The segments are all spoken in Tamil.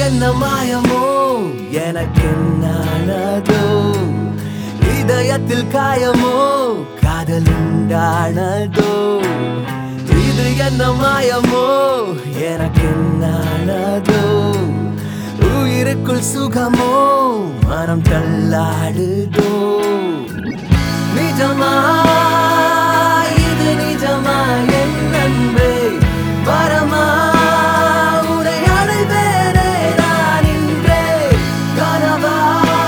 என்ன மாயமோ எனக்கென்னானதோ இதயத்தில் காயமோ காதல் உண்டானதோ இது என்ன மாயமோ எனக்கென்னானதோ உயிருக்குள் சுகமோ மனம் தள்ளாடுதோ நிஜமா இது நிஜமா என் அன்பே வரமா உன்னை அடைவேனே நான் இன்றே கனவா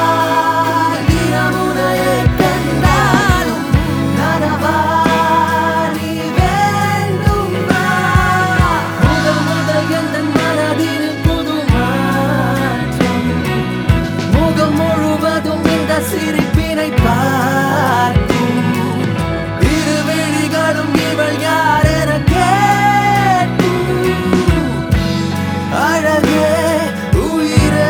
தினம் உன்னையே கண்டாலும் நனவா நீ வேண்டுமா முதல் முதல் எந்தன் மனதில் புது மாற்றம் முகம் முழுவதும் இந்த சிரிப்பினை பார்க்கும் இரு விழிகளும் இவள் யார் என கேட்கும் அழகே உயிரே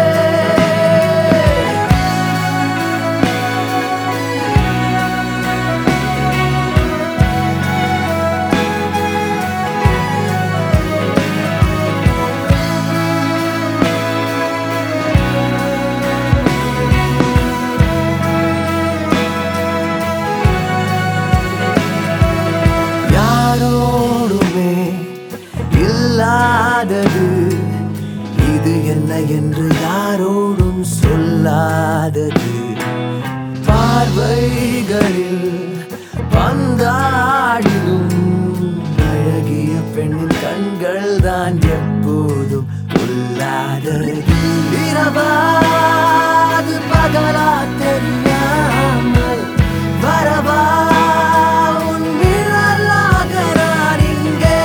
யாரோடுமே இல்லாதது இது என்ன என்று யாரோடும் சொல்லாதது பார்வைகளில் பந்தாடிடும் அழகிய பெண்ணின் கண்கள் தான் எப்போதும் கொல்லாதது இரவாது பகலா தெரியாமல் வரவா உன் நிழலாக நான் இங்கே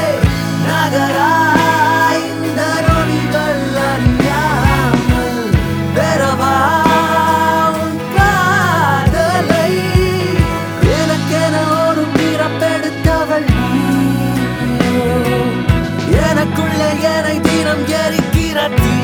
நகராய் இந்த நொடிகள் அறியாமல் பெறவா உன் காதலை எனக்கென ஒரு பிறப்பெடுத்தவள் நீயோ. எனக்குள்ளே என்னை தினம் எரிக்கிற தீ